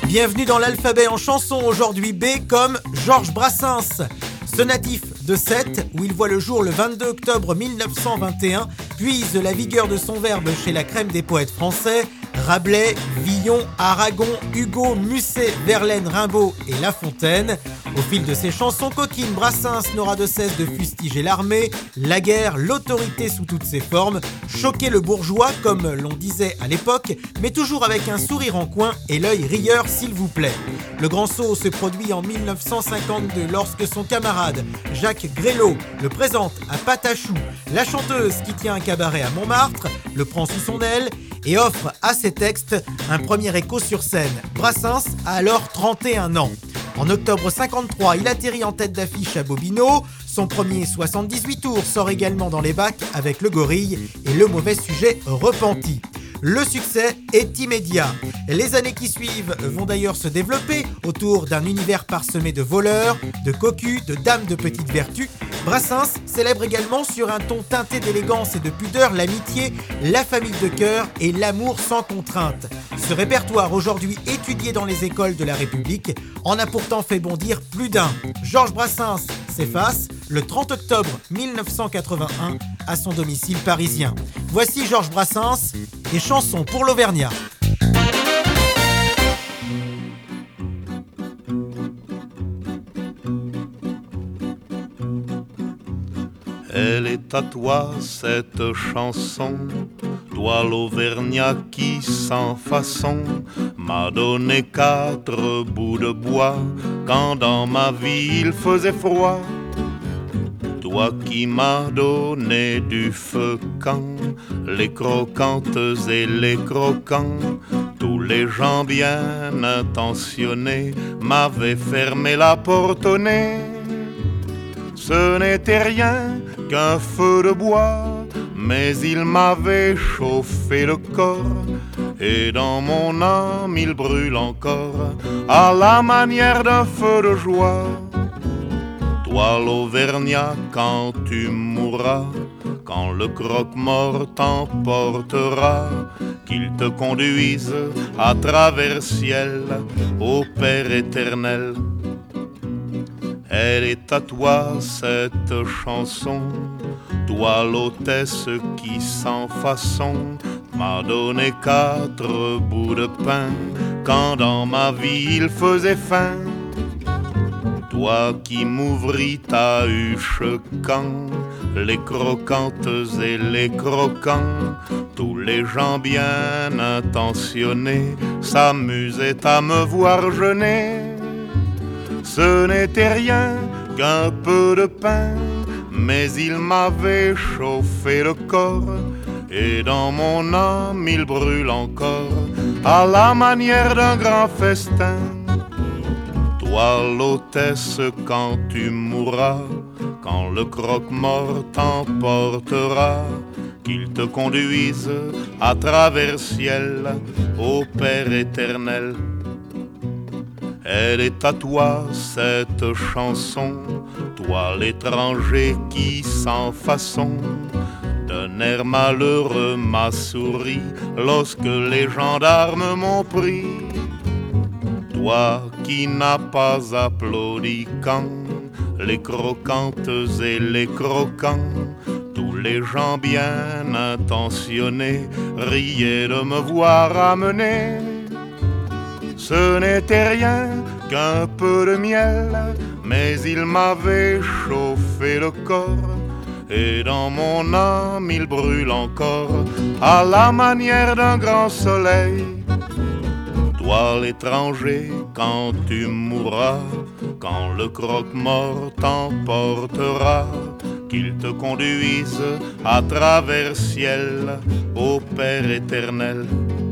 Bienvenue dans l'alphabet en chanson, aujourd'hui B comme Georges Brassens. Ce natif de Sète, où il voit le jour le 22 octobre 1921, puise la vigueur de son verbe chez la crème des poètes français, Rabelais, Villon, Aragon, Hugo, Musset, Verlaine, Rimbaud et La Fontaine. Au fil de ses chansons coquines, Brassens n'aura de cesse de fustiger l'armée, la guerre, l'autorité sous toutes ses formes, choquer le bourgeois comme l'on disait à l'époque, mais toujours avec un sourire en coin et l'œil rieur s'il vous plaît. Le grand saut se produit en 1952 lorsque son camarade Jacques Grélot le présente à Patachou. La chanteuse qui tient un cabaret à Montmartre le prend sous son aile et offre à ses textes un premier écho sur scène. Brassens a alors 31 ans. En octobre 53, il atterrit en tête d'affiche à Bobino. Son premier 78 tours sort également dans les bacs avec Le Gorille et Le Mauvais Sujet Repenti. Le succès est immédiat. Les années qui suivent vont d'ailleurs se développer autour d'un univers parsemé de voleurs, de cocus, de dames de petite vertu. Brassens célèbre également sur un ton teinté d'élégance et de pudeur l'amitié, la famille de cœur et l'amour sans contrainte. Ce répertoire, aujourd'hui étudié dans les écoles de la République, en a pourtant fait bondir plus d'un. Georges Brassens s'efface le 30 octobre 1981 à son domicile parisien. Voici Georges Brassens, des chansons pour l'Auvergnat. Elle est à toi cette chanson, toi l'Auvergnat qui sans façon m'a donné 4 bouts de bois quand dans ma vie il faisait froid. Toi qui m'as donné du feu quand les croquantes et les croquants, tous les gens bien intentionnés m'avaient fermé la porte au nez. Ce n'était rien qu'un feu de bois, mais il m'avait chauffé le corps, et dans mon âme il brûle encore, à la manière d'un feu de joie. Toi l'Auvergnat, quand tu mourras, quand le croque-mort t'emportera, qu'il te conduise à travers ciel au Père éternel. Elle est à toi cette chanson, toi l'hôtesse qui sans façon m'a donné 4 bouts de pain quand dans ma vie il faisait faim. Toi qui m'ouvris ta huche quand les croquantes et les croquants, tous les gens bien intentionnés s'amusaient à me voir jeûner. Ce n'était rien qu'un peu de pain, mais il m'avait chauffé le corps, et dans mon âme il brûle encore, à la manière d'un grand festin. Toi l'hôtesse, quand tu mourras, quand le croque-mort t'emportera, qu'il te conduise à travers ciel au Père éternel. Elle est à toi cette chanson, toi l'étranger qui sans façon d'un air malheureux m'a souri lorsque les gendarmes m'ont pris. Toi qui n'as pas applaudi quand les croquantes et les croquants, tous les gens bien intentionnés riaient de me voir amener. Ce n'était rien qu'un peu de miel, mais il m'avait chauffé le corps, et dans mon âme il brûle encore, à la manière d'un grand soleil. Toi l'étranger, quand tu mourras, quand le croque-mort t'emportera, qu'il te conduise à travers ciel au Père éternel.